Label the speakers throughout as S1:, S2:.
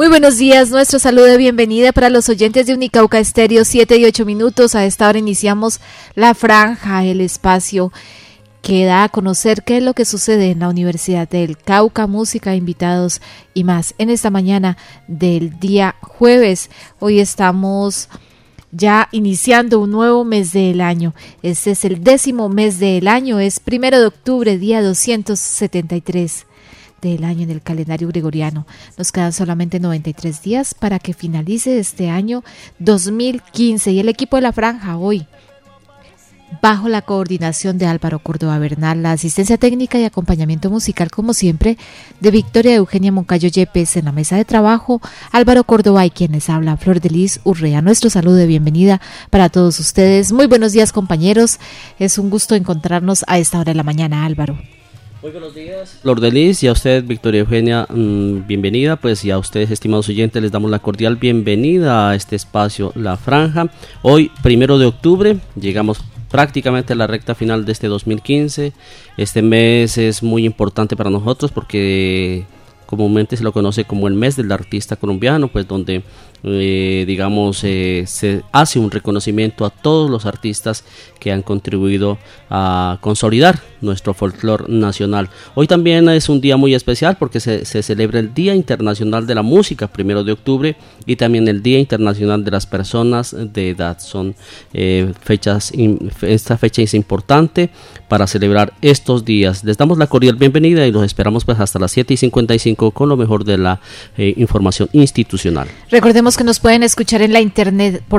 S1: Muy buenos días, nuestro saludo de bienvenida para los oyentes de Unicauca Estéreo, 7 y 8 minutos. A esta hora iniciamos la franja, el espacio que da a conocer qué es lo que sucede en la Universidad del Cauca, música, invitados y más. En esta mañana del día jueves, hoy estamos ya iniciando un nuevo mes del año. Este es el 10º mes del año, es 1 de octubre, día 273 del año en el calendario gregoriano. Nos quedan solamente 93 días para que finalice este año 2015 y el equipo de la franja hoy, bajo la coordinación de Álvaro Córdoba Bernal, la asistencia técnica y acompañamiento musical como siempre de Victoria Eugenia Moncayo Yepes, en la mesa de trabajo Álvaro Córdoba y quienes hablan Flor de Lis Urrea. Nuestro saludo de bienvenida para todos ustedes. Muy buenos días, compañeros, es un gusto encontrarnos a esta hora de la mañana. Álvaro.
S2: Muy buenos días, Flor de Lis, y a usted, Victoria Eugenia, bienvenida, pues, y a ustedes, estimados oyentes, les damos la cordial bienvenida a este espacio, La Franja. Hoy, 1 de octubre, llegamos prácticamente a la recta final de este 2015. Este mes es muy importante para nosotros porque comúnmente se lo conoce como el mes del artista colombiano, pues donde se hace un reconocimiento a todos los artistas que han contribuido a consolidar nuestro folclore nacional. Hoy también es un día muy especial porque se celebra el Día Internacional de la Música, 1 de octubre, y también el Día Internacional de las Personas de Edad. Son esta fecha es importante para celebrar estos días. Les damos la cordial bienvenida y los esperamos pues hasta las 7:55 con lo mejor de la información institucional.
S1: Recordemos que nos pueden escuchar en la internet por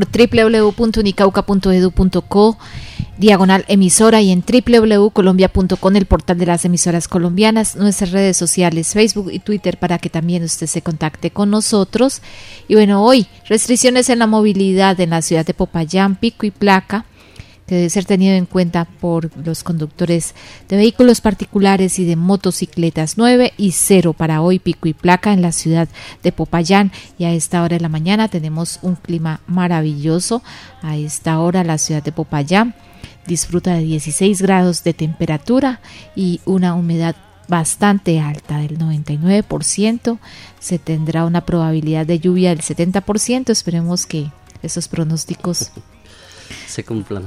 S1: www.unicauca.edu.co /emisora y en www.colombia.com, el portal de las emisoras colombianas, nuestras redes sociales, Facebook y Twitter, para que también usted se contacte con nosotros. Y bueno, hoy restricciones en la movilidad en la ciudad de Popayán, pico y placa, que debe ser tenido en cuenta por los conductores de vehículos particulares y de motocicletas. 9 y 0 para hoy, pico y placa en la ciudad de Popayán, y a esta hora de la mañana tenemos un clima maravilloso. A esta hora la ciudad de Popayán disfruta de 16 grados de temperatura y una humedad bastante alta del 99%. Se tendrá una probabilidad de lluvia del 70%. Esperemos que esos pronósticos
S2: se cumplan.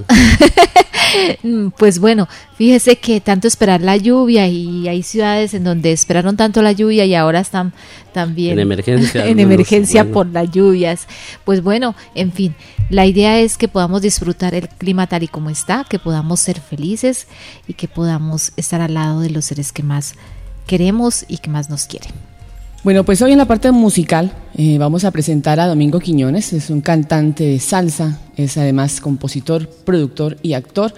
S1: Pues bueno, fíjese que tanto esperar la lluvia, y hay ciudades en donde esperaron tanto la lluvia y ahora están también
S2: en emergencia,
S1: bueno, por las lluvias. Pues bueno, en fin, la idea es que podamos disfrutar el clima tal y como está, que podamos ser felices y que podamos estar al lado de los seres que más queremos y que más nos quieren.
S3: Bueno, pues hoy en la parte musical vamos a presentar a Domingo Quiñones. Es un cantante de salsa, es además compositor, productor y actor.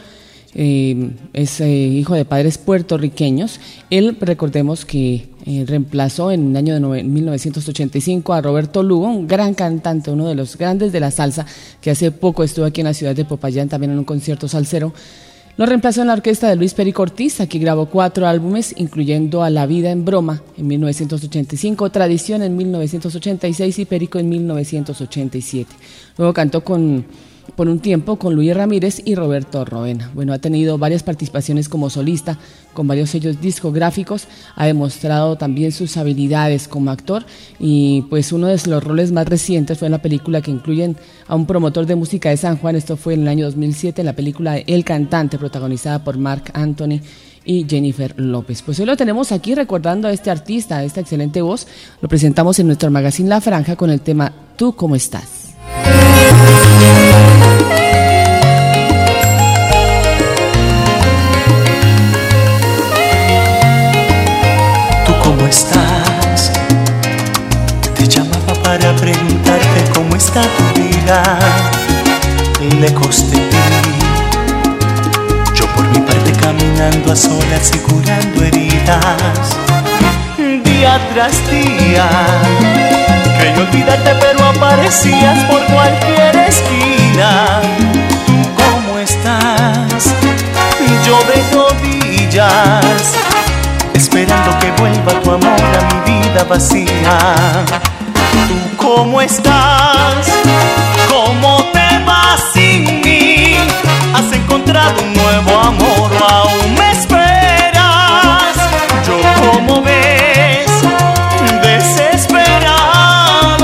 S3: Es hijo de padres puertorriqueños. Él, recordemos que reemplazó en el año de 1985 a Roberto Lugo, un gran cantante, uno de los grandes de la salsa, que hace poco estuvo aquí en la ciudad de Popayán también en un concierto salsero. Lo reemplazó en la orquesta de Luis Perico Ortiz. Aquí grabó 4 álbumes, incluyendo A la vida en broma en 1985, Tradición en 1986 y Perico en 1987. Luego cantó por un tiempo con Luis Ramírez y Roberto Roena. Bueno, ha tenido varias participaciones como solista con varios sellos discográficos, ha demostrado también sus habilidades como actor, y pues uno de los roles más recientes fue en la película que incluyen a un promotor de música de San Juan. Esto fue en el año 2007, en la película El Cantante, protagonizada por Marc Anthony y Jennifer López. Pues hoy lo tenemos aquí recordando a este artista, a esta excelente voz. Lo presentamos en nuestro magazine La Franja con el tema ¿Tú cómo estás?
S4: ¿Tú cómo estás? Te llamaba para preguntarte cómo está tu vida, lejos de ti. Yo por mi parte caminando a solas y curando heridas, día tras día. Creí olvidarte pero aparecías por cualquier esquina. ¿Tú cómo estás? Yo de rodillas, esperando que vuelva tu amor a mi vida vacía. ¿Tú cómo estás? ¿Cómo te vas sin mí? ¿Has encontrado un nuevo amor o aún me esperas? Yo, como ves, desesperado,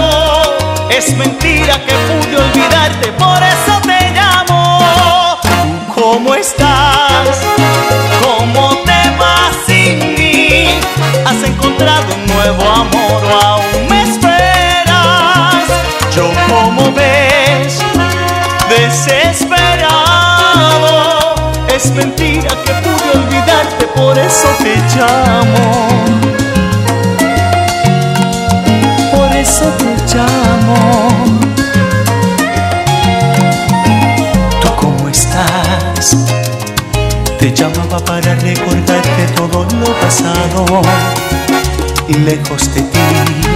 S4: Es mentira que pude olvidarte, por eso te llamo. Por eso te llamo. ¿Tú cómo estás? Te llamaba para recordarte todo lo pasado, lejos de ti.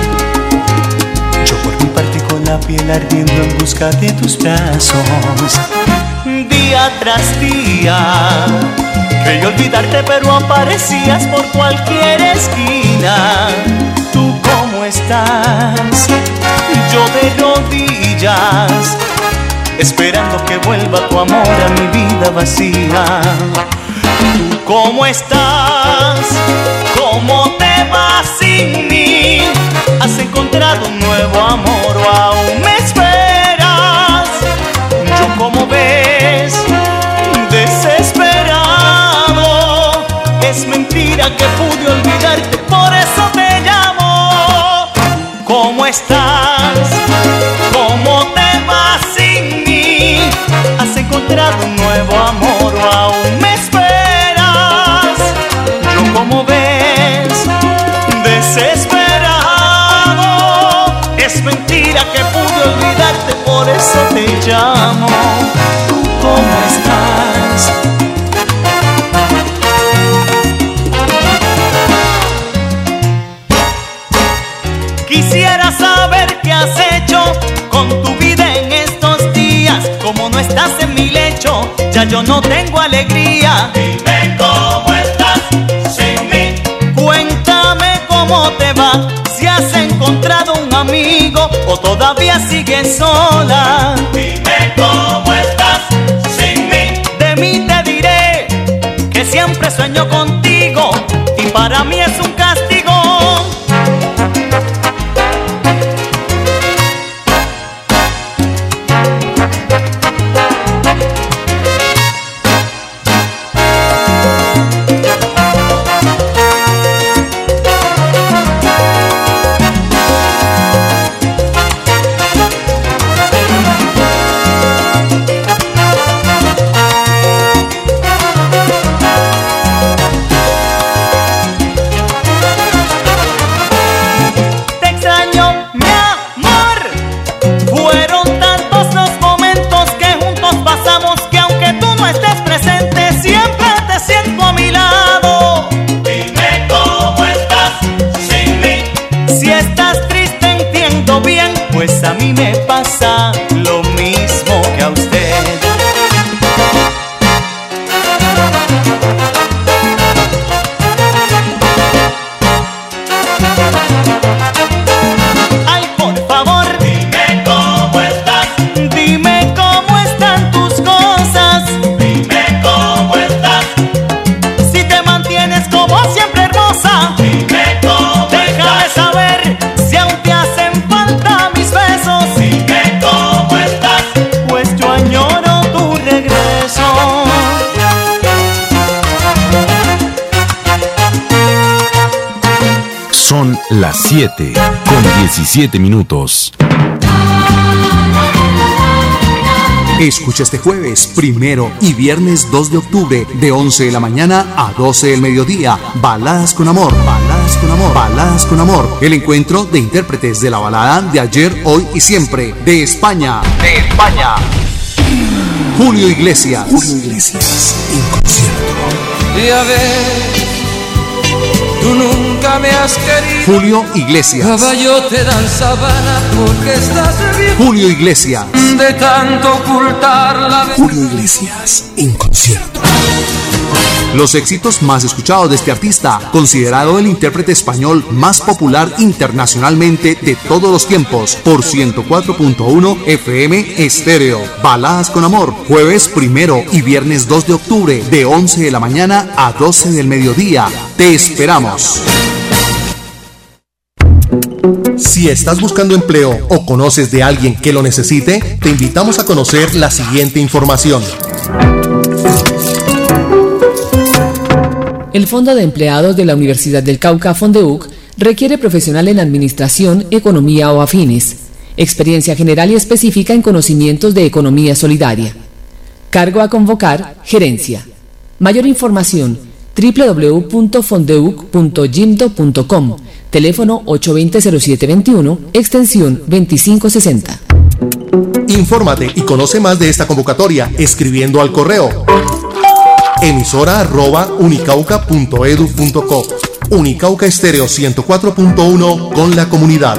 S4: Yo por mi parte con la piel ardiendo en busca de tus brazos. Día tras día quería olvidarte, pero aparecías por cualquier esquina. ¿Tú cómo estás? Yo de rodillas esperando que vuelva tu amor a mi vida vacía. ¿Tú cómo estás? ¿Cómo te vas sin mí? ¿Has encontrado un nuevo amor o aún me esperas? Yo, como ves, desesperado. Es mentira que pude olvidarte, por eso te llamo. ¿Cómo estás? ¿Cómo te vas sin mí? ¿Has encontrado un nuevo amor o aún me esperas? Yo, como ves, desesperado. Es mentira que pude olvidarte, por eso te llamo. ¿Tú cómo estás? Quisiera saber qué has hecho con tu vida en estos días. Como no estás en mi lecho, ya yo no tengo alegría. Dime cómo estás sin mí. Cuéntame cómo te va, si has encontrado un amigo o todavía sigues sola. Dime cómo estás sin mí. De mí te diré que siempre sueño contigo y para mí es un castigo. Pues a mí me pasa lo mismo que a usted. Ay, por favor, dime cómo estás. Dime cómo están tus cosas. Dime cómo estás. Si te mantienes como siempre hermosa. Dime cómo déjame estás. Saber si aún te hacen falta mis besos. Dime cómo estás, pues yo añoro tu regreso.
S5: Son las 7:17.
S6: Escucha este jueves 1 y viernes 2 de octubre de 11 de la mañana a 12 del mediodía. Baladas con amor, baladas con amor, baladas con amor. El encuentro de intérpretes de la balada de ayer, hoy y siempre. De España. De España. Julio Iglesias. Julio Iglesias en concierto.
S7: Ya ves, tú nunca me has querido.
S6: Julio Iglesias.
S7: Caballo te dan sabana porque estás bien.
S6: Julio Iglesias.
S7: De tanto ocultar la verdad.
S6: Julio Iglesias en concierto. Los éxitos más escuchados de este artista, considerado el intérprete español más popular internacionalmente de todos los tiempos, por 104.1 FM Estéreo. Baladas con amor, jueves 1 y viernes 2 de octubre de 11 de la mañana a 12 del mediodía. Te esperamos. Si estás buscando empleo o conoces de alguien que lo necesite, te invitamos a conocer la siguiente información.
S3: El Fondo de Empleados de la Universidad del Cauca, Fondeuc, requiere profesional en administración, economía o afines, experiencia general y específica en conocimientos de economía solidaria. Cargo a convocar, gerencia. Mayor información www.fondeuc.gimdo.com, teléfono 820-0721, extensión 2560.
S6: Infórmate y conoce más de esta convocatoria escribiendo al correo emisora@unicauca.edu.co. Unicauca Estéreo 104.1 con la comunidad.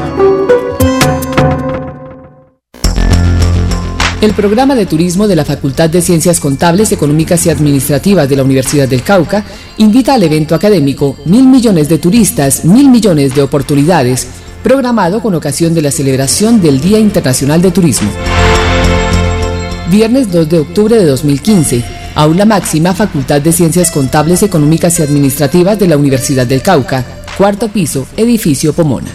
S3: El programa de turismo de la Facultad de Ciencias Contables, Económicas y Administrativas de la Universidad del Cauca invita al evento académico 1.000 millones de turistas, 1.000 millones de oportunidades, programado con ocasión de la celebración del Día Internacional de Turismo. Viernes 2 de octubre de 2015, Aula Máxima, Facultad de Ciencias Contables, Económicas y Administrativas de la Universidad del Cauca, cuarto piso, edificio Pomona.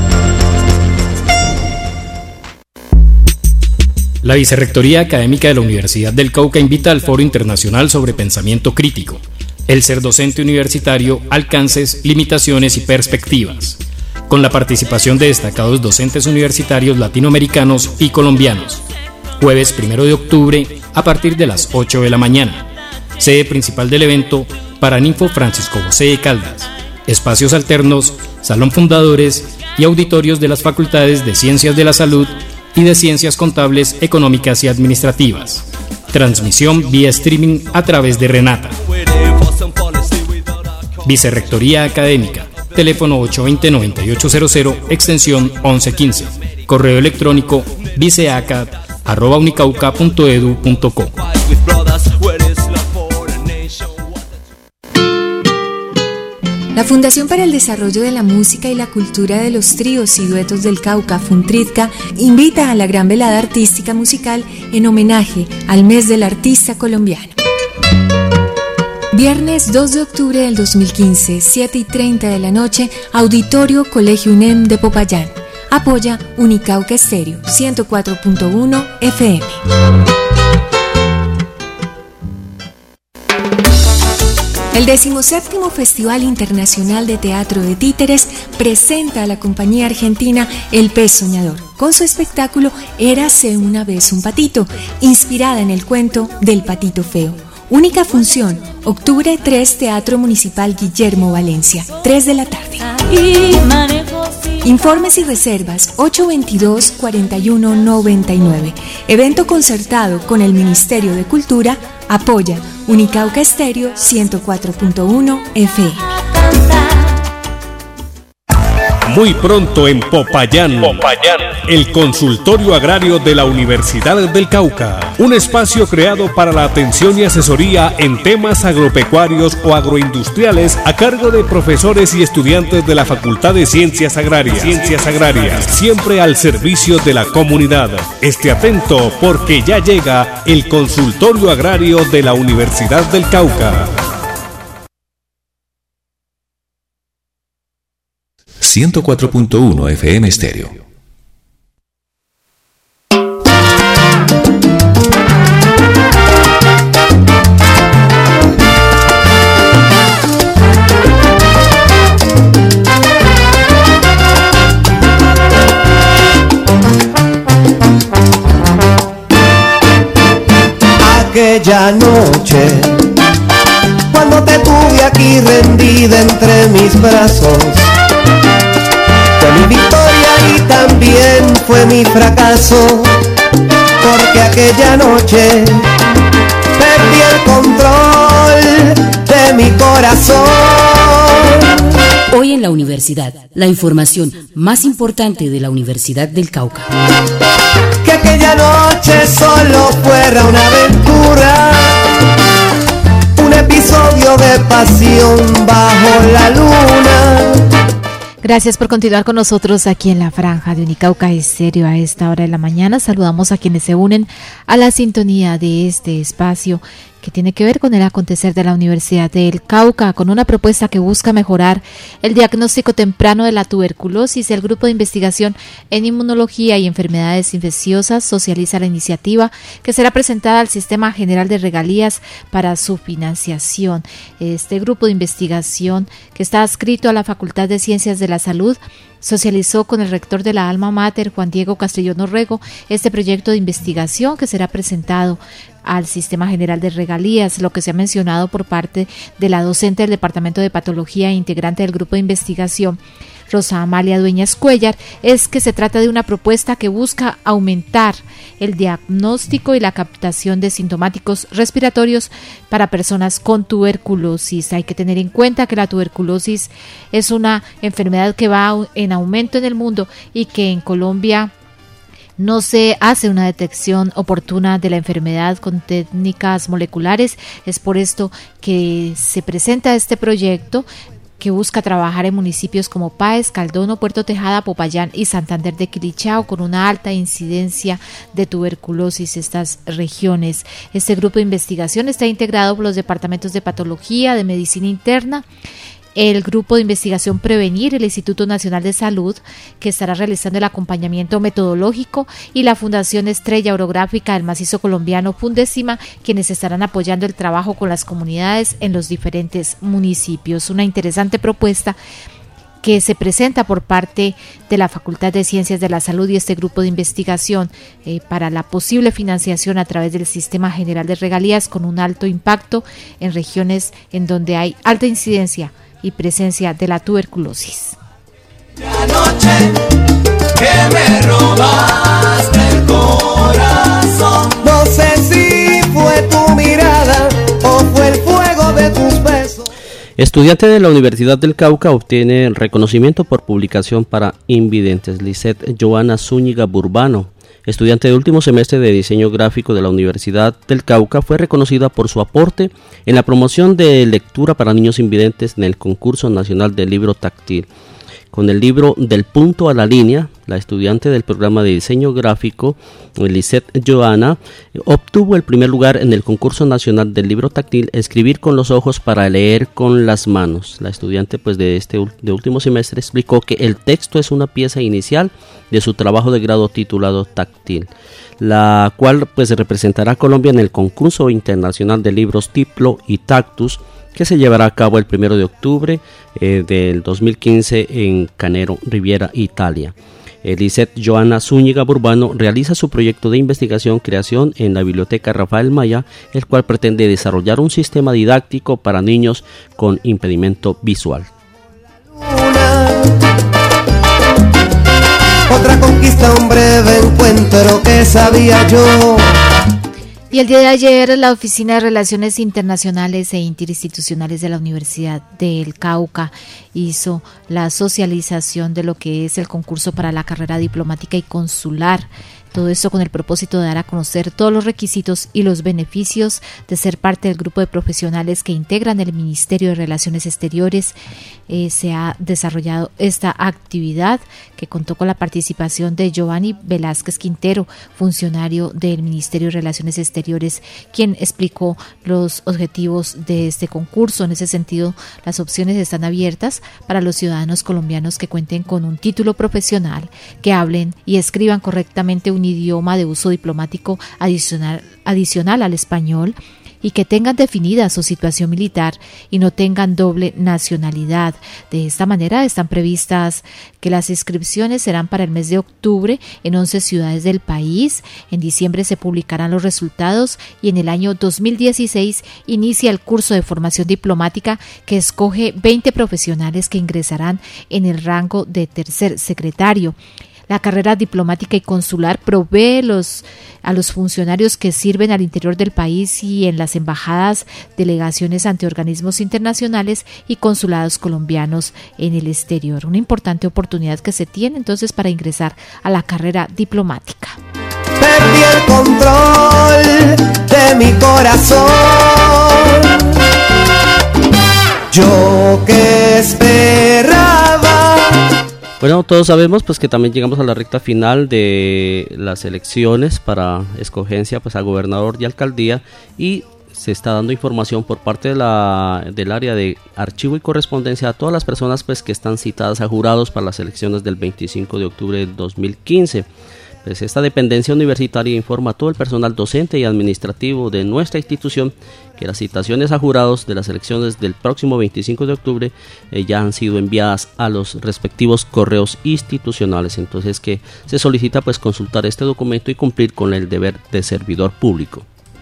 S5: La Vicerrectoría Académica de la Universidad del Cauca invita al Foro Internacional sobre Pensamiento Crítico, el ser docente universitario, alcances, limitaciones y perspectivas, con la participación de destacados docentes universitarios latinoamericanos y colombianos. Jueves 1 de octubre a partir de las 8 de la mañana. Sede principal del evento, Paraninfo Francisco José de Caldas. Espacios alternos, Salón Fundadores y auditorios de las Facultades de Ciencias de la Salud y de Ciencias Contables, Económicas y Administrativas. Transmisión vía streaming a través de Renata. Vicerrectoría Académica. Teléfono 820-9800, extensión 1115. Correo electrónico viceacat@unicauca.edu.co.
S8: La Fundación para el Desarrollo de la Música y la Cultura de los Tríos y Duetos del Cauca, Funtridca, invita a la gran velada artística musical en homenaje al mes del artista colombiano. Viernes 2 de octubre del 2015, 7:30 de la noche, Auditorio Colegio UNEM de Popayán. Apoya Unicauca Estéreo, 104.1 FM. El 17º Festival Internacional de Teatro de Títeres presenta a la compañía argentina El Pez Soñador, con su espectáculo Érase una vez un patito, inspirada en el cuento del patito feo. Única función, octubre 3, Teatro Municipal Guillermo Valencia, 3 de la tarde. Informes y reservas 822-4199. Evento concertado con el Ministerio de Cultura. Apoya Unicauca Estéreo 104.1 FM.
S9: Muy pronto en Popayán, el consultorio agrario de la Universidad del Cauca, un espacio creado para la atención y asesoría en temas agropecuarios o agroindustriales a cargo de profesores y estudiantes de la Facultad de Ciencias Agrarias, siempre al servicio de la comunidad. Esté atento porque ya llega el consultorio agrario de la Universidad del Cauca.
S10: 104.1 FM Estéreo.
S11: Aquella noche, cuando te tuve aquí rendida entre mis brazos, fue mi victoria y también fue mi fracaso, porque aquella noche perdí el control de mi corazón.
S12: Hoy en la universidad, la información más importante de la Universidad del Cauca.
S11: Que aquella noche solo fuera una aventura, un episodio de pasión bajo la luna.
S1: Gracias por continuar con nosotros aquí en la franja de Unicauca Estéreo a esta hora de la mañana. Saludamos a quienes se unen a la sintonía de este espacio que tiene que ver con el acontecer de la Universidad del Cauca, con una propuesta que busca mejorar el diagnóstico temprano de la tuberculosis. El Grupo de Investigación en Inmunología y Enfermedades Infecciosas socializa la iniciativa que será presentada al Sistema General de Regalías para su financiación. Este grupo de investigación, que está adscrito a la Facultad de Ciencias de la Salud, socializó con el rector de la Alma Mater, Juan Diego Castellón Orrego, este proyecto de investigación que será presentado al Sistema General de Regalías. Lo que se ha mencionado por parte de la docente del Departamento de Patología e integrante del grupo de investigación, Rosa Amalia Dueñas Cuellar, es que se trata de una propuesta que busca aumentar el diagnóstico y la captación de sintomáticos respiratorios para personas con tuberculosis. Hay que tener en cuenta que la tuberculosis es una enfermedad que va en aumento en el mundo y que en Colombia no se hace una detección oportuna de la enfermedad con técnicas moleculares. Es por esto que se presenta este proyecto que busca trabajar en municipios como Páez, Caldono, Puerto Tejada, Popayán y Santander de Quilichao, con una alta incidencia de tuberculosis estas regiones. Este grupo de investigación está integrado por los departamentos de Patología, de Medicina Interna, el Grupo de Investigación Prevenir, el Instituto Nacional de Salud, que estará realizando el acompañamiento metodológico, y la Fundación Estrella Orográfica del Macizo Colombiano Fundécima, quienes estarán apoyando el trabajo con las comunidades en los diferentes municipios. Una interesante propuesta que se presenta por parte de la Facultad de Ciencias de la Salud y este grupo de investigación para la posible financiación a través del Sistema General de Regalías, con un alto impacto en regiones en donde hay alta incidencia y presencia de la tuberculosis.
S7: La noche que me robaste el corazón,
S11: no sé si fue tu mirada o fue el fuego de tus besos.
S2: Estudiante de la Universidad del Cauca obtiene reconocimiento por publicación para invidentes. Lisette Joana Zúñiga Burbano, estudiante de último semestre de diseño gráfico de la Universidad del Cauca, fue reconocida por su aporte en la promoción de lectura para niños invidentes en el concurso nacional del libro táctil. Con el libro Del punto a la línea, la estudiante del programa de diseño gráfico, Lisette Joana, obtuvo el primer lugar en el concurso nacional del libro táctil Escribir con los ojos para leer con las manos. La estudiante de último semestre explicó que el texto es una pieza inicial de su trabajo de grado titulado Táctil, la cual representará a Colombia en el concurso internacional de libros Tiplo y Tactus, que se llevará a cabo el 1 de octubre del 2015 en Canero, Riviera, Italia. Lisette Joana Zúñiga Burbano realiza su proyecto de investigación creación en la Biblioteca Rafael Maya, el cual pretende desarrollar un sistema didáctico para niños con impedimento visual.
S11: Otra conquista, un breve encuentro que sabía yo.
S1: Y el día de ayer, la Oficina de Relaciones Internacionales e Interinstitucionales de la Universidad del Cauca hizo la socialización de lo que es el concurso para la carrera diplomática y consular. Todo esto con el propósito de dar a conocer todos los requisitos y los beneficios de ser parte del grupo de profesionales que integran el Ministerio de Relaciones Exteriores. Se ha desarrollado esta actividad que contó con la participación de Giovanni Velázquez Quintero, funcionario del Ministerio de Relaciones Exteriores, quien explicó los objetivos de este concurso. En ese sentido, las opciones están abiertas para los ciudadanos colombianos que cuenten con un título profesional, que hablen y escriban correctamente un idioma de uso diplomático adicional al español, y que tengan definida su situación militar y no tengan doble nacionalidad. De esta manera están previstas que las inscripciones serán para el mes de octubre en 11 ciudades del país. En diciembre se publicarán los resultados y en el año 2016 inicia el curso de formación diplomática que escoge 20 profesionales que ingresarán en el rango de tercer secretario. La carrera diplomática y consular provee a los funcionarios que sirven al interior del país y en las embajadas, delegaciones ante organismos internacionales y consulados colombianos en el exterior. Una importante oportunidad que se tiene entonces para ingresar a la carrera diplomática.
S11: Perdí el control de mi corazón. Yo que esperaba.
S2: Bueno, todos sabemos que también llegamos a la recta final de las elecciones para escogencia a gobernador y alcaldía, y se está dando información por parte de del área de archivo y correspondencia a todas las personas que están citadas a jurados para las elecciones del 25 de octubre del 2015. Pues esta dependencia universitaria informa a todo el personal docente y administrativo de nuestra institución que las citaciones a jurados de las elecciones del próximo 25 de octubre ya han sido enviadas a los respectivos correos institucionales. Entonces que se solicita pues consultar este documento y cumplir con el deber de servidor público.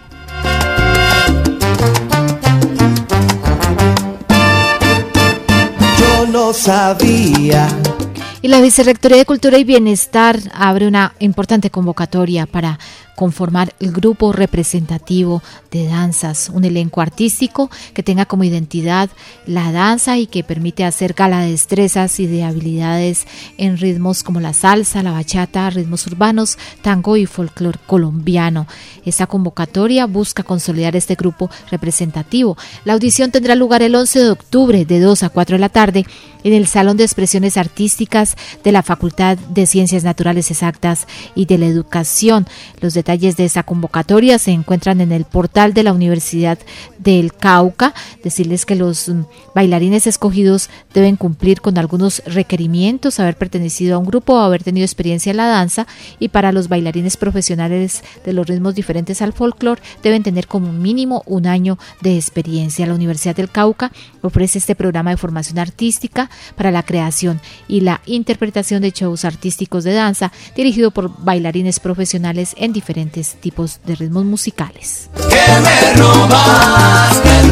S11: Yo no sabía.
S1: Y la Vicerrectoría de Cultura y Bienestar abre una importante convocatoria para conformar el grupo representativo de danzas, un elenco artístico que tenga como identidad la danza y que permite hacer gala de destrezas y de habilidades en ritmos como la salsa, la bachata, ritmos urbanos, tango y folclore colombiano. Esta convocatoria busca consolidar este grupo representativo. La audición tendrá lugar el 11 de octubre de 2 a 4 de la tarde en el Salón de Expresiones Artísticas de la Facultad de Ciencias Naturales Exactas y de la Educación. Los detalles de esta convocatoria se encuentran en el portal de la Universidad del Cauca. Decirles que los bailarines escogidos deben cumplir con algunos requerimientos, haber pertenecido a un grupo o haber tenido experiencia en la danza, y para los bailarines profesionales de los ritmos diferentes al folclore deben tener como mínimo 1 año de experiencia. La Universidad del Cauca ofrece este programa de formación artística para la creación y la interpretación de shows artísticos de danza dirigido por bailarines profesionales en diferentes tipos de ritmos musicales.
S11: Que me robaste el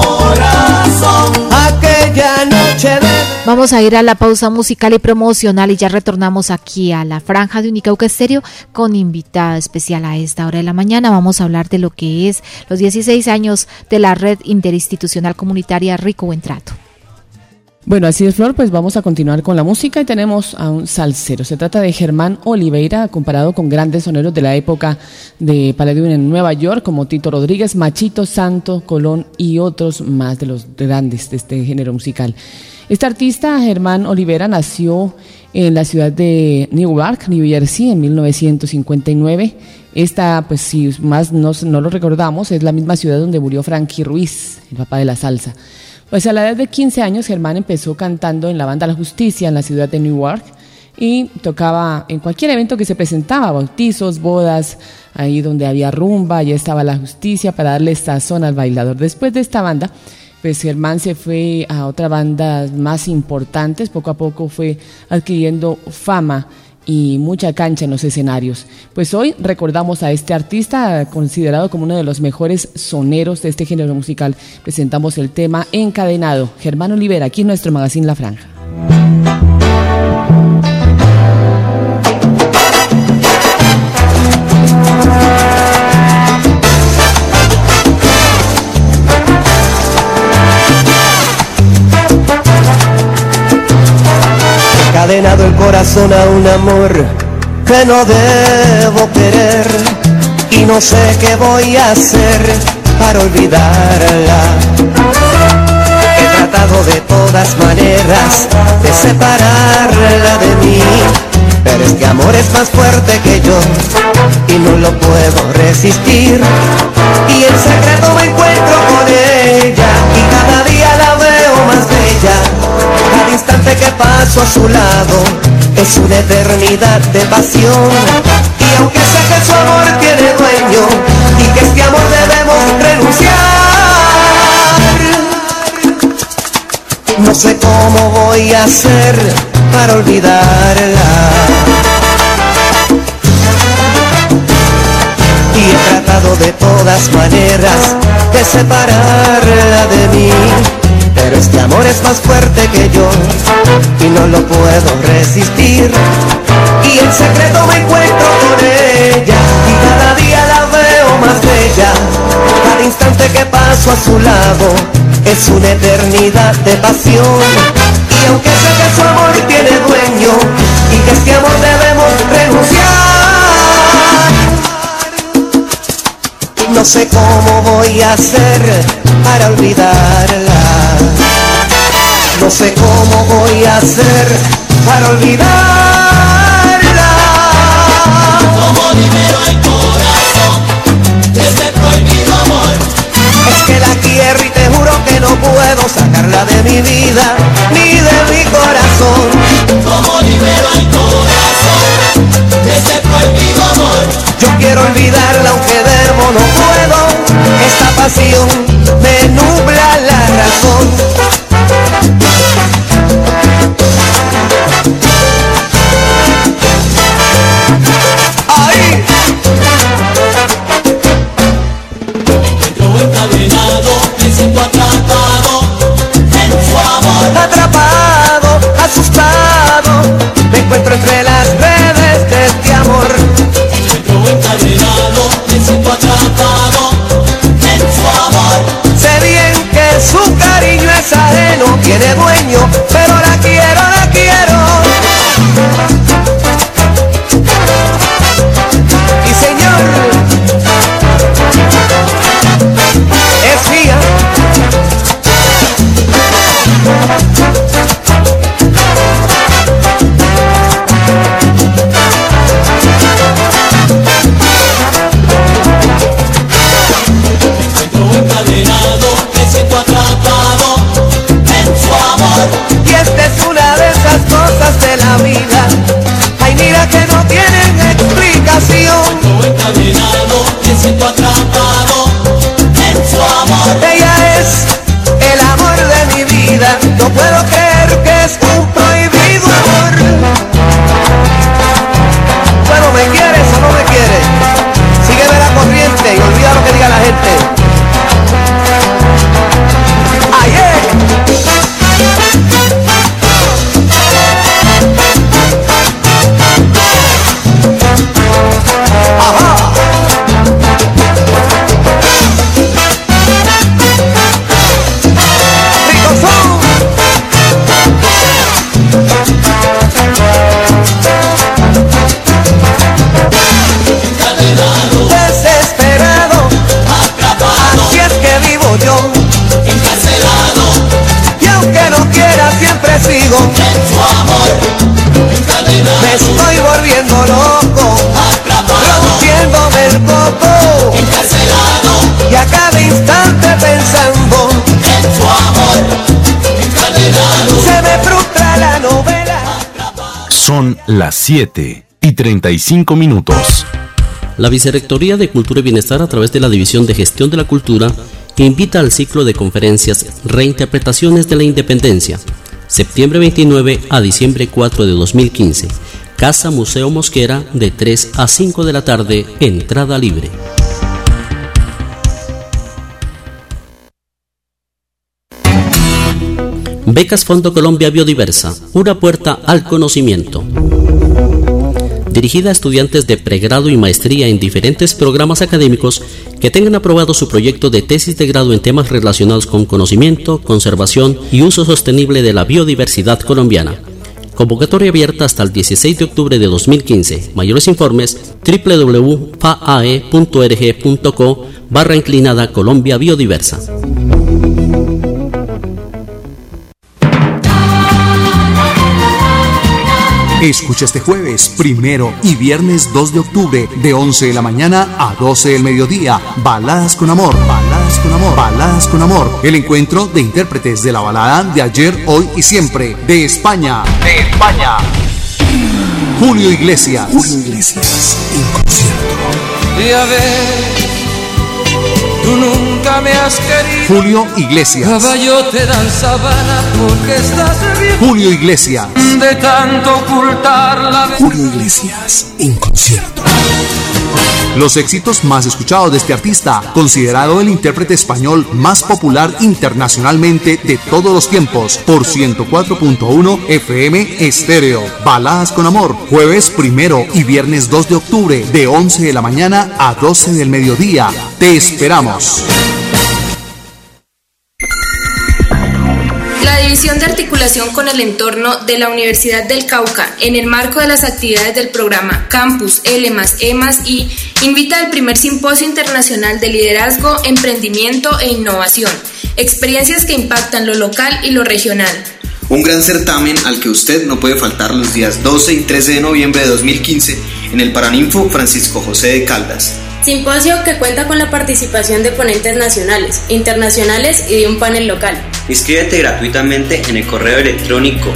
S11: corazón aquella noche de...
S1: Vamos a ir a la pausa musical y promocional y ya retornamos aquí a la franja de Unicauca Estéreo con invitada especial a esta hora de la mañana. Vamos a hablar de lo que es los 16 años de la Red Interinstitucional Comunitaria Rico Buen Trato.
S3: Bueno, así es, Flor, pues vamos a continuar con la música y tenemos a un salsero. Se trata de Germán Oliveira, comparado con grandes soneros de la época de Palladium en Nueva York, como Tito Rodríguez, Machito, Santo, Colón y otros más de los grandes de este género musical. Este artista, Germán Oliveira, nació en la ciudad de Newark, New Jersey, en 1959. Esta, pues si más no lo recordamos, es la misma ciudad donde murió Frankie Ruiz, el papá de la salsa. Pues a la edad de 15 años, Germán empezó cantando en la banda La Justicia en la ciudad de Newark y tocaba en cualquier evento que se presentaba, bautizos, bodas, ahí donde había rumba, ya estaba La Justicia para darle sazón al bailador. Después de esta banda, pues Germán se fue a otras bandas más importantes, poco a poco fue adquiriendo fama y mucha cancha en los escenarios. Pues hoy recordamos a este artista considerado como uno de los mejores soneros de este género musical. Presentamos el tema Encadenado, Germán Oliveira, aquí en nuestro magazine La Franja.
S11: Encadenado el corazón a un amor que no debo querer y no sé qué voy a hacer para olvidarla. He tratado de todas maneras de separarla de mí, pero este amor es más fuerte que yo y no lo puedo resistir. Y en secreto me encuentro con ella y cada día la veo más bella. Cada instante que paso a su lado es una eternidad de pasión. Y aunque sé que su amor tiene dueño y que este amor debemos renunciar, no sé cómo voy a hacer para olvidarla. Y he tratado de todas maneras de separarla de mí, pero este amor es más fuerte que yo y no lo puedo resistir. Y en secreto me encuentro con ella y cada día la veo más bella. Cada instante que paso a su lado es una eternidad de pasión. Y aunque sé que su amor tiene dueño y que este amor debemos renunciar, no sé cómo voy a hacer para olvidarla. No sé cómo voy a hacer para olvidarla. Como libero el corazón de este prohibido amor. Es que la quiero y te juro que no puedo sacarla de mi vida ni de mi corazón. Como libero el corazón de este prohibido pasión me nubla la razón. ¡Ay!
S13: Yo encadenado, me siento atrapado en su amor.
S11: Atrapado, asustado, me encuentro entre las redes de este amor.
S13: Yo encadenado, me siento atrapado en su amor.
S11: Sé bien que su cariño es ajeno, tiene dueño, pero la quiero, la quiero. Y señor, es mía.
S13: Me siento atrapado en su amor.
S11: Y esta es una de esas cosas de la vida, ay mira que no tienen explicación.
S13: Yo encadenado, me siento atrapado en su amor.
S11: Ella es el amor de mi vida, no puedo creer que es un prohibido amor. Bueno, ¿me quieres o no me quieres? Sígueme la corriente y olvida lo que diga la gente. Desesperado, atrapado, así es que vivo yo,
S13: encarcelado,
S11: y aunque no quiera siempre sigo
S13: en su amor. Encadenado,
S11: me estoy volviendo loco,
S13: atrapado,
S11: rompiéndome el coco,
S13: encarcelado,
S11: y a cada instante pensando
S13: en su amor. Encadenado,
S11: se me frustra la novela.
S10: Son las 7:35.
S2: La Vicerrectoría de Cultura y Bienestar, a través de la División de Gestión de la Cultura, invita al ciclo de conferencias Reinterpretaciones de la Independencia, septiembre 29 a diciembre 4 de 2015, Casa Museo Mosquera, de 3 a 5 de la tarde, entrada libre. Becas Fondo Colombia Biodiversa, una puerta al conocimiento. Dirigida a estudiantes de pregrado y maestría en diferentes programas académicos que tengan aprobado su proyecto de tesis de grado en temas relacionados con conocimiento, conservación y uso sostenible de la biodiversidad colombiana. Convocatoria abierta hasta el 16 de octubre de 2015. Mayores informes www.fae.org.co/Colombia Biodiversa.
S6: Escucha este jueves 1 y viernes 2 de octubre de 11 de la mañana a 12 del mediodía. Baladas con amor, baladas con amor, baladas con amor. El encuentro de intérpretes de la balada de ayer, hoy y siempre. De España. De España. Julio Iglesias. Julio Iglesias en concierto.
S7: Y a ver, tú nunca me has querido.
S6: Julio Iglesias.
S7: Caballo te dan sabana porque estás bien.
S6: Julio Iglesias.
S7: De tanto ocultar la verdad.
S6: Julio Iglesias en concierto. Los éxitos más escuchados de este artista, considerado el intérprete español más popular internacionalmente de todos los tiempos, por 104.1 FM Estéreo. Baladas con amor, jueves 1 y viernes 2 de octubre de 11 de la mañana a 12 del mediodía. Te esperamos.
S14: La División de Articulación con el Entorno de la Universidad del Cauca, en el marco de las actividades del programa Campus L+E+I, invita al primer Simposio Internacional de Liderazgo, Emprendimiento e Innovación, experiencias que impactan lo local y lo regional.
S15: Un gran certamen al que usted no puede faltar los días 12 y 13 de noviembre de 2015 en el Paraninfo Francisco José de Caldas.
S16: Simposio que cuenta con la participación de ponentes nacionales, internacionales y de un panel local.
S17: Inscríbete gratuitamente en el correo electrónico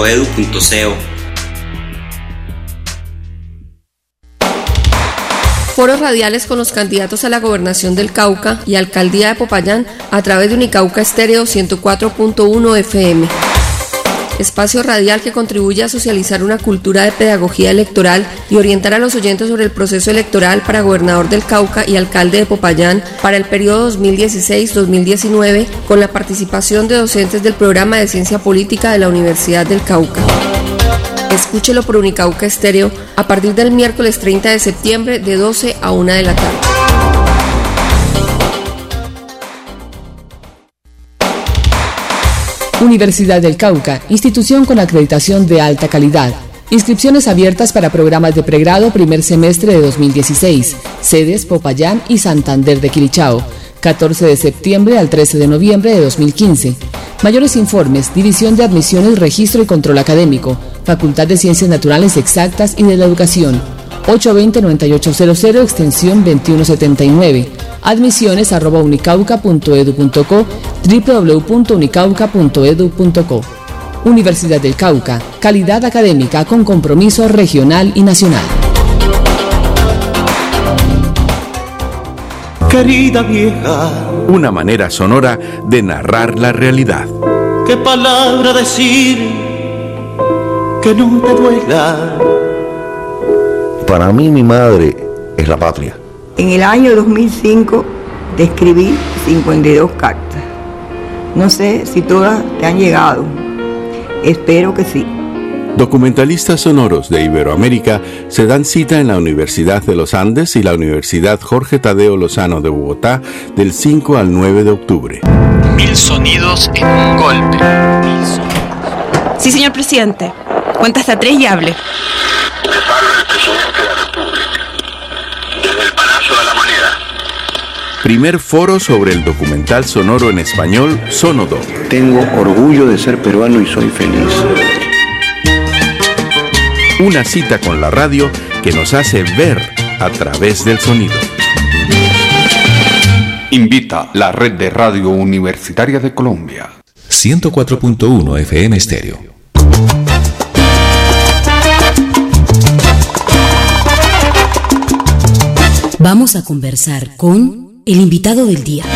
S17: dae-vri@unicauca.edu.co.
S18: Foros radiales con los candidatos a la gobernación del Cauca y alcaldía de Popayán a través de Unicauca Estéreo 104.1 FM. Espacio radial que contribuye a socializar una cultura de pedagogía electoral y orientar a los oyentes sobre el proceso electoral para gobernador del Cauca y alcalde de Popayán para el periodo 2016-2019 con la participación de docentes del programa de Ciencia Política de la Universidad del Cauca. Escúchelo por Unicauca Estéreo a partir del miércoles 30 de septiembre de 12 a 1 de la tarde.
S3: Universidad del Cauca, institución con acreditación de alta calidad. Inscripciones abiertas para programas de pregrado primer semestre de 2016. Sedes Popayán y Santander de Quilichao. 14 de septiembre al 13 de noviembre de 2015. Mayores informes, División de Admisiones, Registro y Control Académico, Facultad de Ciencias Naturales Exactas y de la Educación. 820-9800, extensión 2179. admisiones@unicauca.edu.co, www.unicauca.edu.co. Universidad del Cauca, calidad académica con compromiso regional y nacional.
S4: Querida vieja,
S10: una manera sonora de narrar la realidad.
S4: ¿qué palabra decir que no te duela?
S19: Para mí mi madre es la patria.
S20: En el año 2005 te escribí 52 cartas. No sé si todas te han llegado. Espero que sí.
S10: Documentalistas sonoros de Iberoamérica se dan cita en la Universidad de los Andes y la Universidad Jorge Tadeo Lozano de Bogotá del 5 al 9 de octubre.
S21: 1000 sonidos en un golpe.
S22: Sí, señor presidente. Cuenta hasta 3 y hable.
S21: Desde el Palacio de la Moneda.
S10: Primer foro sobre el documental sonoro en español Sonodo.
S23: Tengo orgullo de ser peruano y soy feliz.
S10: Una cita con la radio que nos hace ver a través del sonido.
S24: Invita la Red de Radio Universitaria de Colombia.
S25: 104.1 FM Estéreo.
S12: Vamos a conversar con el invitado del día.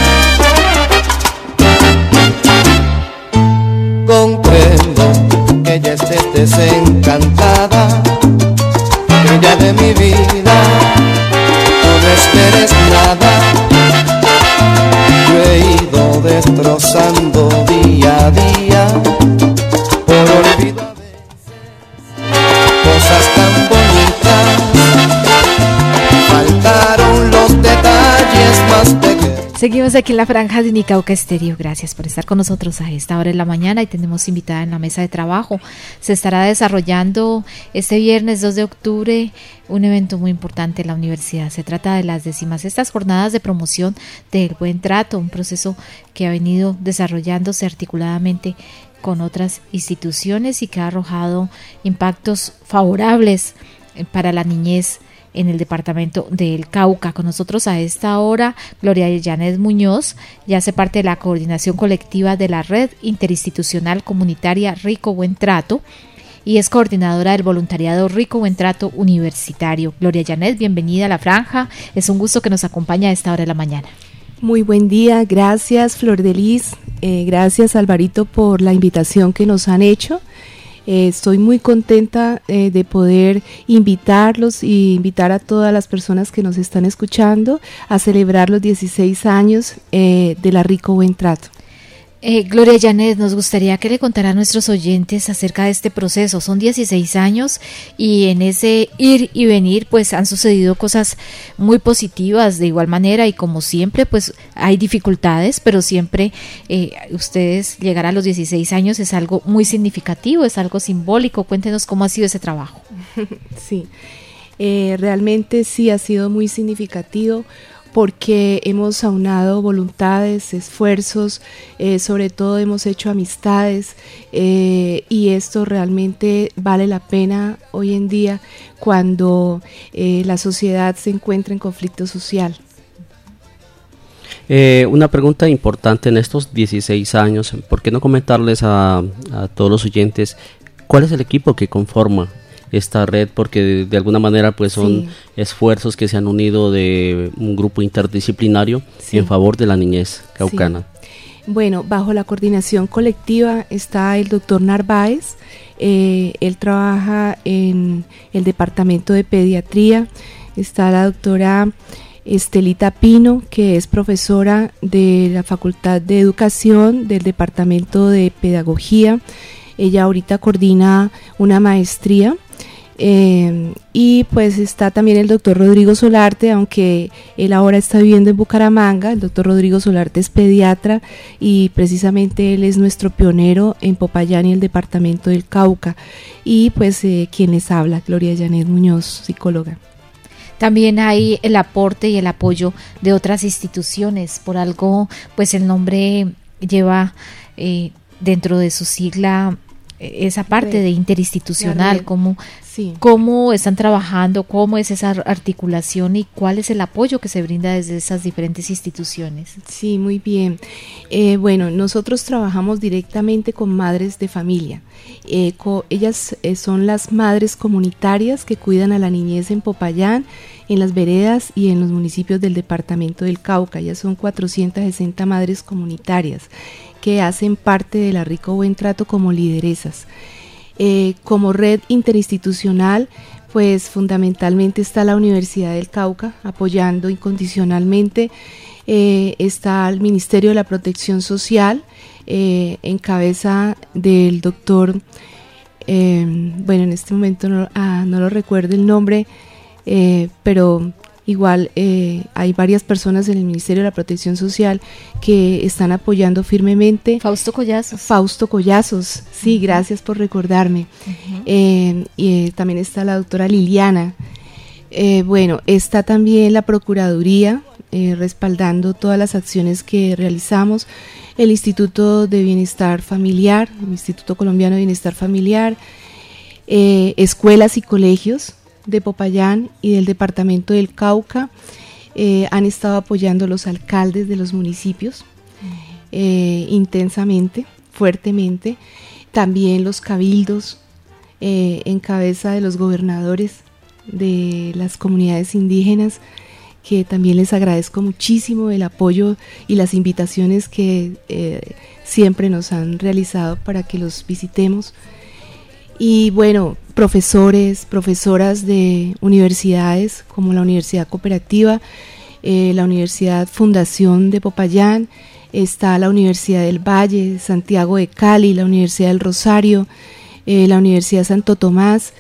S11: Comprendo que ya estés desencantada, que ya de mi vida no esperes nada. Yo he ido destrozando día a día por olvidar cosas tan bonitas. Faltaron los detalles más pequeños.
S1: Seguimos aquí en la franja de Unicauca Estéreo. Gracias por estar con nosotros a esta hora de la mañana y tenemos invitada en la mesa de trabajo. Se estará desarrollando este viernes 2 de octubre un evento muy importante en la universidad. Se trata de las 16ª jornadas de promoción del buen trato, un proceso que ha venido desarrollándose articuladamente con otras instituciones y que ha arrojado impactos favorables para la niñez en el departamento del Cauca. Con nosotros a esta hora Gloria Janet Muñoz, ya hace parte de la coordinación colectiva de la Red Interinstitucional Comunitaria Rico Buen Trato y es coordinadora del voluntariado Rico Buen Trato Universitario. Gloria Janet, bienvenida a la franja, es un gusto que nos acompañe a esta hora de la mañana.
S26: Muy buen día, gracias Flor de Lis, gracias Alvarito por la invitación que nos han hecho. Estoy muy contenta de poder invitarlos y invitar a todas las personas que nos están escuchando a celebrar los 16 años de la Rico Buen Trato.
S1: Gloria Janet, nos gustaría que le contara a nuestros oyentes acerca de este proceso. Son 16 años y en ese ir y venir pues han sucedido cosas muy positivas de igual manera y como siempre pues hay dificultades, pero siempre ustedes llegar a los 16 años es algo muy significativo, es algo simbólico. Cuéntenos cómo ha sido ese trabajo.
S26: Sí, realmente sí ha sido muy significativo, porque hemos aunado voluntades, esfuerzos, sobre todo hemos hecho amistades y esto realmente vale la pena hoy en día cuando la sociedad se encuentra en conflicto social.
S2: Una pregunta importante en estos 16 años, ¿por qué no comentarles a todos los oyentes cuál es el equipo que conforma esta red, porque de alguna manera pues son esfuerzos que se han unido de un grupo interdisciplinario en favor de la niñez caucana.
S26: Sí. Bueno, bajo la coordinación colectiva está el doctor Narváez, él trabaja en el departamento de pediatría, está la doctora Estelita Pino, que es profesora de la Facultad de Educación del departamento de Pedagogía. Ella ahorita coordina una maestría. Y pues está también el doctor Rodrigo Solarte, aunque él ahora está viviendo en Bucaramanga. El doctor Rodrigo Solarte es pediatra y precisamente él es nuestro pionero en Popayán y el departamento del Cauca. Y pues quien les habla, Gloria Janet Muñoz, psicóloga.
S1: También hay el aporte y el apoyo de otras instituciones. Por algo, pues el nombre lleva dentro de su sigla esa parte de interinstitucional, cómo están trabajando, cómo es esa articulación y cuál es el apoyo que se brinda desde esas diferentes instituciones.
S26: Sí, muy bien. Bueno, nosotros trabajamos directamente con madres de familia. Ellas son las madres comunitarias que cuidan a la niñez en Popayán, en las veredas y en los municipios del departamento del Cauca. Ya son 460 madres comunitarias que hacen parte de la Rico Buen Trato como lideresas. Como red interinstitucional, pues fundamentalmente está la Universidad del Cauca apoyando incondicionalmente, está el Ministerio de la Protección Social, en cabeza del doctor, bueno, en este momento no lo recuerdo el nombre, pero igual hay varias personas en el Ministerio de la Protección Social que están apoyando firmemente.
S1: Fausto
S26: Collazos, sí, gracias por recordarme. Y también está la doctora Liliana. Bueno, está también la Procuraduría respaldando todas las acciones que realizamos, el Instituto de Bienestar Familiar, el Instituto Colombiano de Bienestar Familiar, escuelas y colegios de Popayán y del departamento del Cauca, han estado apoyando los alcaldes de los municipios intensamente, fuertemente, también los cabildos en cabeza de los gobernadores de las comunidades indígenas, que también les agradezco muchísimo el apoyo y las invitaciones que siempre nos han realizado para que los visitemos. Y bueno, profesores, profesoras de universidades como la Universidad Cooperativa, la Universidad Fundación de Popayán, está la Universidad del Valle, Santiago de Cali, la Universidad del Rosario, la Universidad Santo Tomás.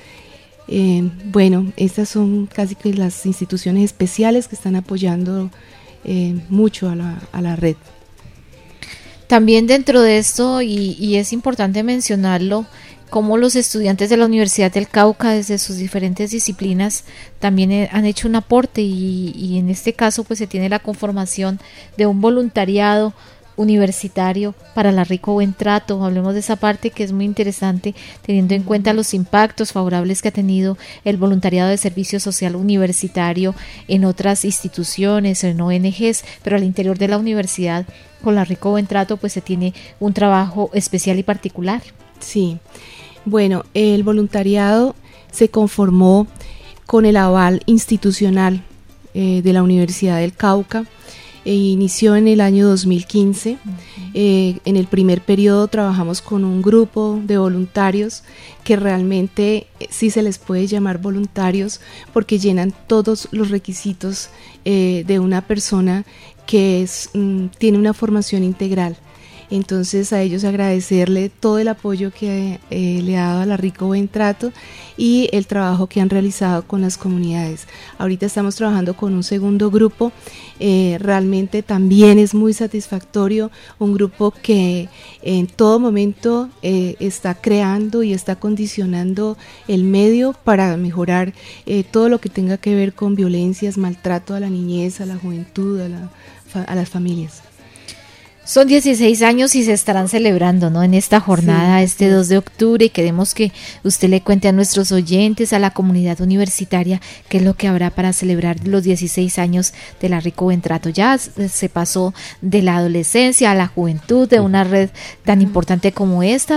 S26: Bueno, estas son casi que las instituciones especiales que están apoyando mucho a la red.
S1: También dentro de esto, y es importante mencionarlo, cómo los estudiantes de la Universidad del Cauca desde sus diferentes disciplinas también han hecho un aporte y en este caso pues se tiene la conformación de un voluntariado universitario para la Rico Buen Trato. Hablemos de esa parte que es muy interesante, teniendo en cuenta los impactos favorables que ha tenido el voluntariado de servicio social universitario en otras instituciones, en ONGs, pero al interior de la universidad con la Rico Buen Trato pues se tiene un trabajo especial y particular.
S26: Sí, bueno, el voluntariado se conformó con el aval institucional de la Universidad del Cauca. Inició en el año 2015. En el primer periodo trabajamos con un grupo de voluntarios que realmente sí se les puede llamar voluntarios porque llenan todos los requisitos de una persona que tiene una formación integral. Entonces a ellos agradecerle todo el apoyo que le ha dado a la Rico Buen Trato y el trabajo que han realizado con las comunidades. Ahorita estamos trabajando con un segundo grupo, realmente también es muy satisfactorio, un grupo que en todo momento está creando y está condicionando el medio para mejorar todo lo que tenga que ver con violencias, maltrato a la niñez, a la juventud, a las familias.
S1: Son 16 años y se estarán celebrando, ¿no? En esta jornada, sí, este 2 de octubre, y queremos que usted le cuente a nuestros oyentes, a la comunidad universitaria, qué es lo que habrá para celebrar los 16 años de la Rico Buen Trato. Ya se pasó de la adolescencia a la juventud, de una red tan importante como estas.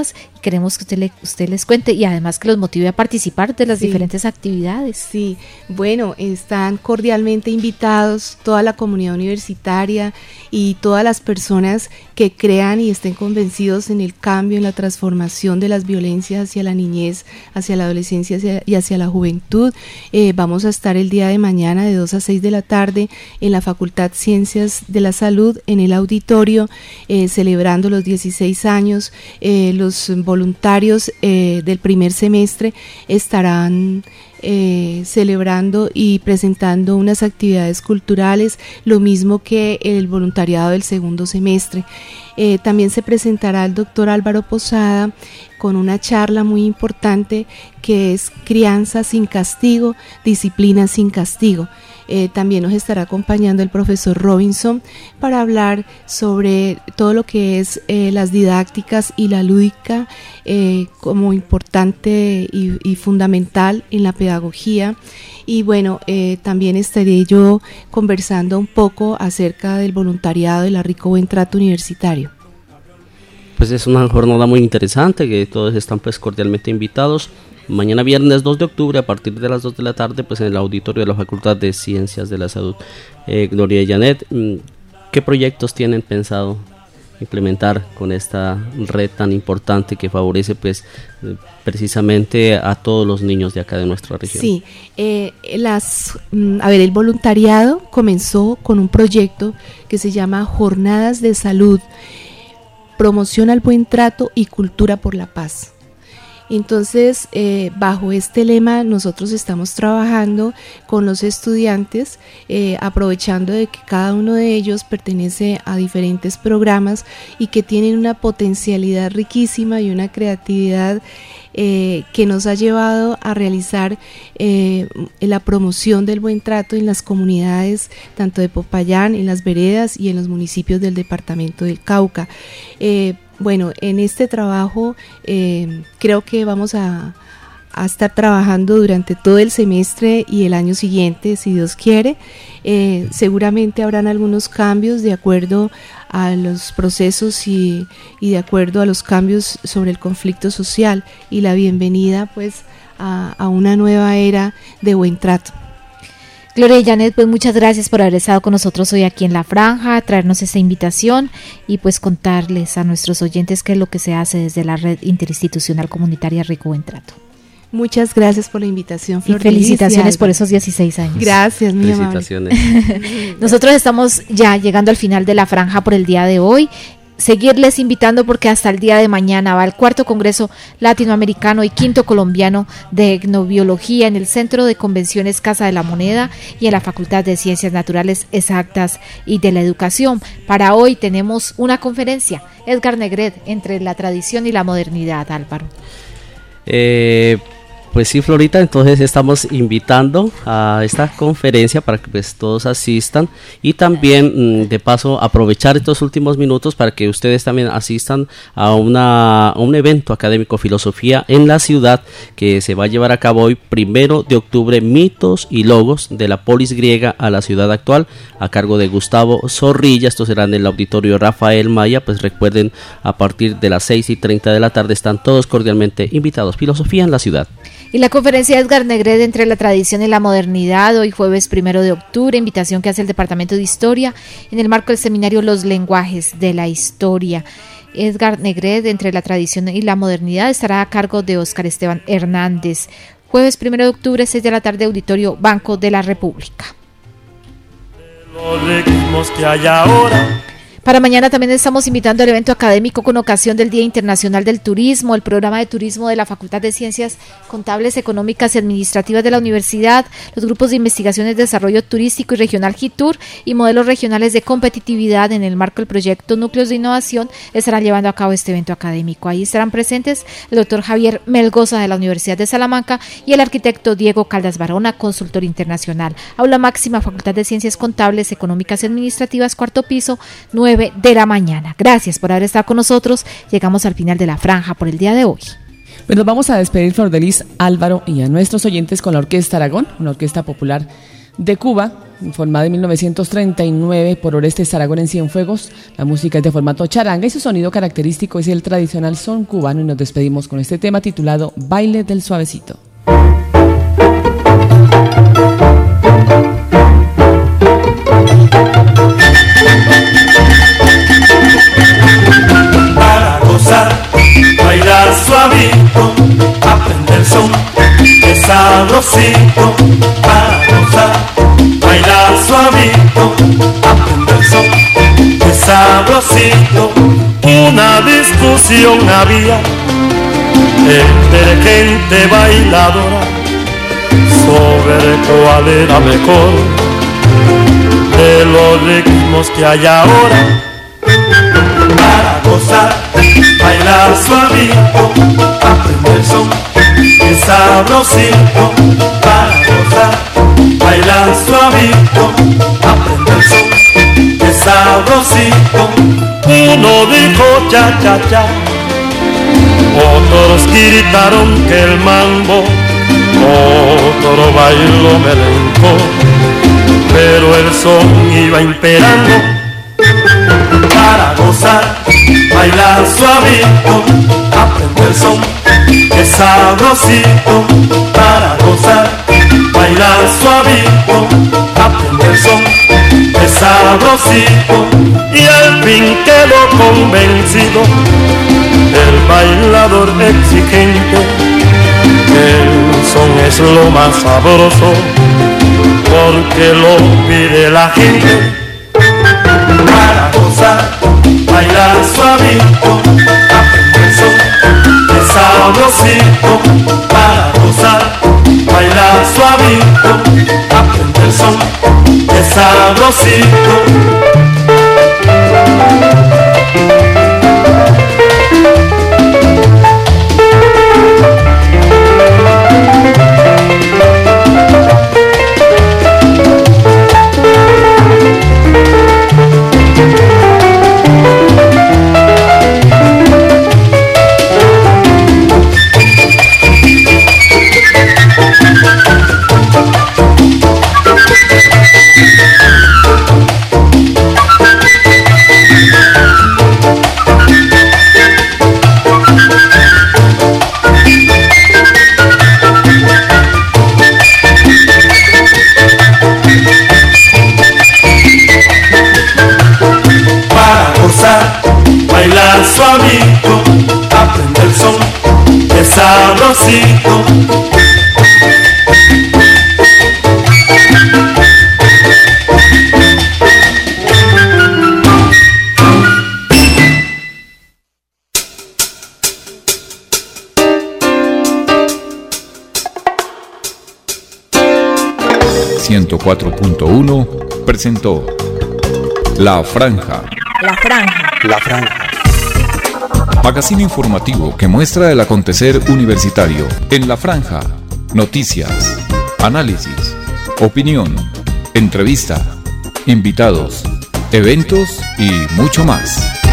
S1: queremos que usted les cuente y además que los motive a participar de las diferentes actividades.
S26: Sí, bueno, están cordialmente invitados toda la comunidad universitaria y todas las personas que crean y estén convencidos en el cambio, en la transformación de las violencias hacia la niñez, hacia la adolescencia y hacia la juventud. Vamos a estar el día de mañana de 2 a 6 de la tarde en la Facultad Ciencias de la Salud, en el auditorio, celebrando los 16 años. Los voluntarios del primer semestre estarán celebrando y presentando unas actividades culturales, lo mismo que el voluntariado del segundo semestre. También se presentará el doctor Álvaro Posada con una charla muy importante que es Crianza sin castigo, disciplina sin castigo. También nos estará acompañando el profesor Robinson para hablar sobre todo lo que es las didácticas y la lúdica como importante y fundamental en la pedagogía. Y bueno, también estaré yo conversando un poco acerca del voluntariado y la Rico Buen Trato Universitario.
S2: Pues es una jornada muy interesante, que todos están pues cordialmente invitados. Mañana viernes 2 de octubre a partir de las 2 de la tarde pues en el auditorio de la Facultad de Ciencias de la Salud. Gloria y Janet, ¿qué proyectos tienen pensado implementar con esta red tan importante que favorece pues precisamente a todos los niños de acá de nuestra región?
S26: Sí, el voluntariado comenzó con un proyecto que se llama Jornadas de Salud, Promoción al Buen Trato y Cultura por la Paz. Entonces, bajo este lema nosotros estamos trabajando con los estudiantes, aprovechando de que cada uno de ellos pertenece a diferentes programas y que tienen una potencialidad riquísima y una creatividad que nos ha llevado a realizar la promoción del buen trato en las comunidades, tanto de Popayán, en las veredas y en los municipios del departamento del Cauca. Bueno, en este trabajo creo que vamos a estar trabajando durante todo el semestre y el año siguiente, si Dios quiere. Seguramente habrán algunos cambios de acuerdo a los procesos y de acuerdo a los cambios sobre el conflicto social y la bienvenida pues a una nueva era de buen trato.
S1: Gloria y Janet, pues muchas gracias por haber estado con nosotros hoy aquí en La Franja, traernos esta invitación y pues contarles a nuestros oyentes qué es lo que se hace desde la Red Interinstitucional Comunitaria Rico Buen Trato.
S26: Muchas gracias por la invitación, Flor.
S1: Y felicitaciones por esos 16 años.
S26: Gracias, mi
S2: felicitaciones.
S1: Nosotros estamos ya llegando al final de La Franja por el día de hoy. Seguirles invitando porque hasta el día de mañana va el 4º Congreso Latinoamericano y 5º Colombiano de Etnobiología en el Centro de Convenciones Casa de la Moneda y en la Facultad de Ciencias Naturales Exactas y de la Educación. Para hoy tenemos una conferencia, Edgar Negret, entre la tradición y la modernidad, Álvaro.
S2: Pues sí, Florita, entonces estamos invitando a esta conferencia para que pues todos asistan y también de paso aprovechar estos últimos minutos para que ustedes también asistan a un evento académico filosofía en la ciudad que se va a llevar a cabo hoy 1 de octubre, mitos y logos de la polis griega a la ciudad actual, a cargo de Gustavo Zorrilla. Esto será en el auditorio Rafael Maya. Pues recuerden, a partir de las 6:30 de la tarde están todos cordialmente invitados. Filosofía en la ciudad.
S1: Y la conferencia de Edgar Negret entre la tradición y la modernidad, hoy jueves 1 de octubre, invitación que hace el Departamento de Historia en el marco del seminario Los lenguajes de la historia. Edgar Negret entre la tradición y la modernidad estará a cargo de Óscar Esteban Hernández. Jueves 1 de octubre, 6 de la tarde, auditorio Banco de la República.
S5: Los ritmos que hay ahora.
S1: Para mañana también estamos invitando al evento académico con ocasión del Día Internacional del Turismo, el programa de turismo de la Facultad de Ciencias Contables, Económicas y Administrativas de la Universidad, los grupos de investigaciones de desarrollo turístico y regional GITUR y modelos regionales de competitividad en el marco del proyecto Núcleos de Innovación estarán llevando a cabo este evento académico. Ahí estarán presentes el doctor Javier Melgoza de la Universidad de Salamanca y el arquitecto Diego Caldas Barona, consultor internacional. Aula máxima, Facultad de Ciencias Contables, Económicas y Administrativas, 4º piso, 9 de la mañana. Gracias por haber estado con nosotros. Llegamos al final de La Franja por el día de hoy.
S3: Pues nos vamos a despedir, Flor de Lis, Álvaro, y a nuestros oyentes con la Orquesta Aragón, una orquesta popular de Cuba, formada en 1939 por Orestes Aragón en Cienfuegos. La música es de formato charanga y su sonido característico es el tradicional son cubano, y nos despedimos con este tema titulado Baile del Suavecito.
S5: Para gozar, bailar suavito, aprender el son, es sabrosito. Para gozar, bailar suavito, aprender el son, es sabrosito. Una discusión había entre gente bailadora sobre cuál era mejor de los ritmos que hay ahora. Para gozar, bailar suavito, aprender el son, es sabrosito. Para gozar, bailar suavito, aprender el son, es sabrosito. Uno dijo cha cha cha, otros gritaron que el mambo, otro bailó melenco, pero el son iba imperando. Para gozar, bailar suavito, aprender el son, es sabrosito. Para gozar, bailar suavito, aprender el son, es sabrosito. Y al fin quedó convencido el bailador exigente que el son es lo más sabroso, porque lo pide la gente. Para gozar, bailar suavito, aprender el son, es sabrosito. Para gozar, bailar suavito, aprender el son, es sabrosito. Bailar suavito, aprender el son, es sabrosito.
S25: ...104.1 presentó La Franja.
S22: La Franja.
S24: La Franja.
S25: Magazine informativo que muestra el acontecer universitario en La Franja. Noticias, análisis, opinión, entrevista, invitados, eventos y mucho más.